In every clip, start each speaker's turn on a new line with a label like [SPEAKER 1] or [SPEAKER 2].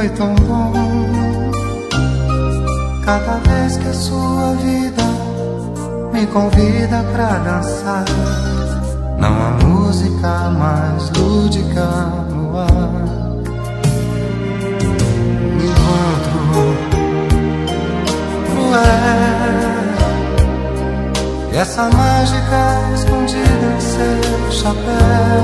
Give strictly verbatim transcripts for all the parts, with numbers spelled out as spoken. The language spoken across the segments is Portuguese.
[SPEAKER 1] foi tão bom. Cada vez que a sua vida me convida pra dançar, não há música mais lúdica no ar. Um encontro cruel, e essa mágica escondida em seu chapéu.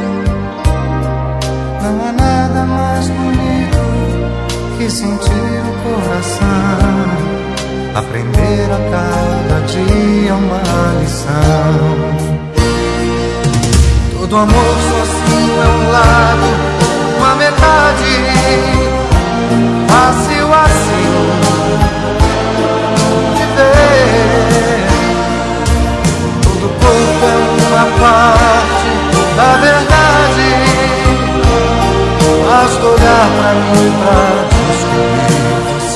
[SPEAKER 1] Não há nada mais bonito que sentir o coração, aprender a cada dia uma lição. Todo amor sozinho é um lado, uma metade, fácil assim de ver. Todo corpo é uma parte da verdade, basta olhar pra mim pra descobrir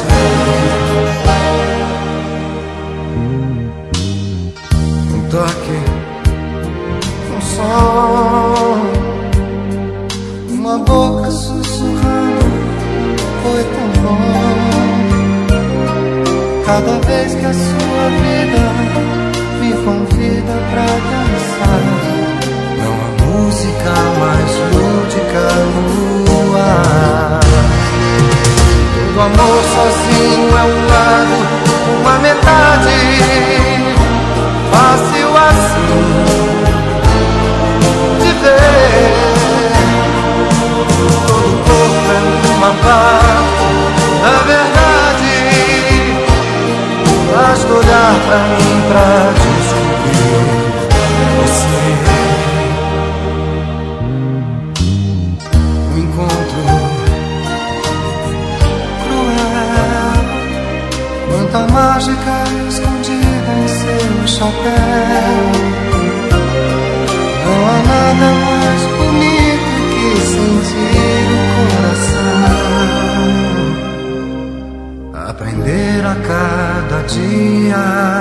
[SPEAKER 1] você. Um toque, um som, uma boca sussurrando, foi tão bom. Cada vez que a sua vida me convida pra dançar, não há música mais lúdica no ar. Todo amor sozinho é um lado, uma metade, fácil assim de ver. Todo corpo é uma parte da verdade, basta olhar pra mim pra descobrir você. Um encontro cruel, quanta mágica escondida em seu chapéu. Não há nada mais bonito que sentir o coração, aprender a cada dia